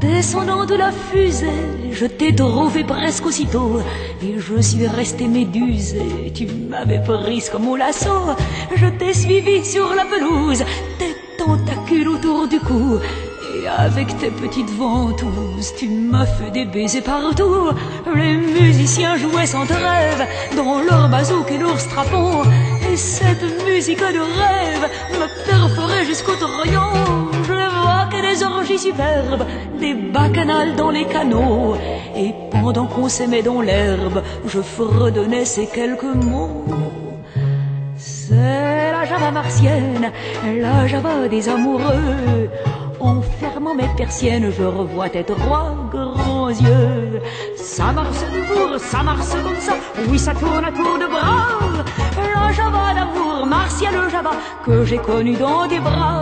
Descendant de la fusée, je t'ai trouvé presque aussitôt, et je suis restée méduse, et tu m'avais prise comme au lasso. Je t'ai suivi sur la pelouse, tes tentacules autour du cou, et avec tes petites ventouses, tu m'as fait des baisers partout. Les musiciens jouaient sans trêve, dans leur bazouk et leur strapon, et cette musique de rêve me perforait jusqu'au trognon. Je évoquais des orgies superbes, des bacchanales dans les canaux, et pendant qu'on s'aimait dans l'herbe, je fredonnais ces quelques mots. C'est la Java martienne, la Java des amoureux. En fermant mes persiennes, je revois tes trois grands yeux. Ça marche toujours, ça marche comme ça, oui ça tourne à tour de bras. La Java d'amour, Martial Java, que j'ai connu dans tes bras.